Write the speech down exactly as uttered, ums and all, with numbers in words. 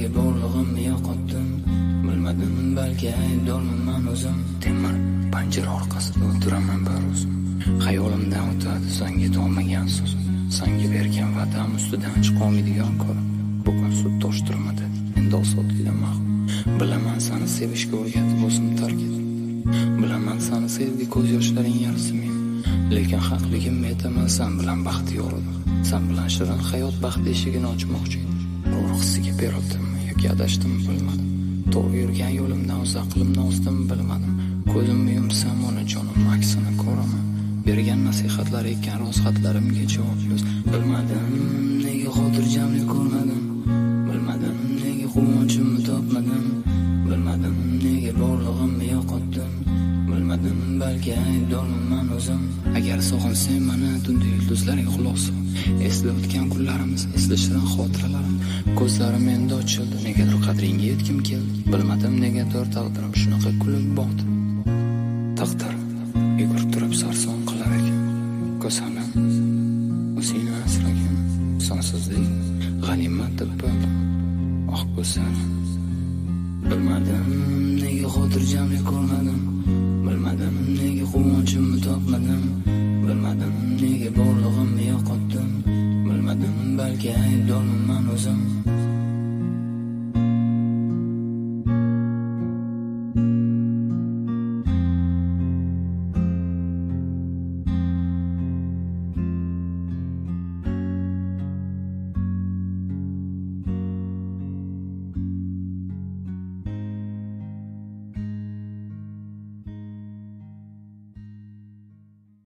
nega borlig'imni yo'qotdim. Bilmadim, balki aybdorman o'zim. Temir panjara orqasida o'tiraman bir o'zim. Xayolimdan o'tadi senga yetolmagan so'zim. Senga bergan va'dam ustidan chiqolmaydigan kor. Bugun sud toshtirmadi, endi osodlikdan mahrum. Bilaman seni sevishga o'rgatib o'zim tark etdim. Bilaman seni sevgi ko'z yoshlaring yarisi men. Lekin haqligimni aytaman, sen bilan baxtiyor edim. Sen bilan shirin hayot baxt eshigini ochmoqchi edim. Ruh hissiga berodimmi yoki adashdim bilmadim. To'g'ri yurgan yo'limdan uzoq qilimdan ozdim bilmadim. Ko'zimni yumsam onajonim aksini ko'raman. Bergan nasihatlar ekan roz xatlarimga javob yo'q. Bilmadim nega xotirjamlik ko'rmadim. Bilmadim nega quvonchimni topmadim. Bilmadim nega borlig'imni yo'qotdim. Bilmadim, balki aybdorman o'zim. Agar sog'insang mana tunda yulduzlarga xulos. Esla o'tgan kunlarimiz, esla shirin xotiralarimiz. Ko'zlarim endi ochildi, negadir qadringga yetkim keldi. Bilmadim negadir taqdirim shunaqa kulib boqdi. Taqdir yugurib turib sarson qilar ekan. Ko'sanim o'zingni asragin. Sonsizlik g'animat deb bildim. Oh ko'sanim. Bilmadim nega xotirjamlik ko'rmadim. Bilmadim nega quvonchimni topmadim. Bilmadim nega borlig'imni yo'qotdim. Bilmadim, balki aybdorman o'zim.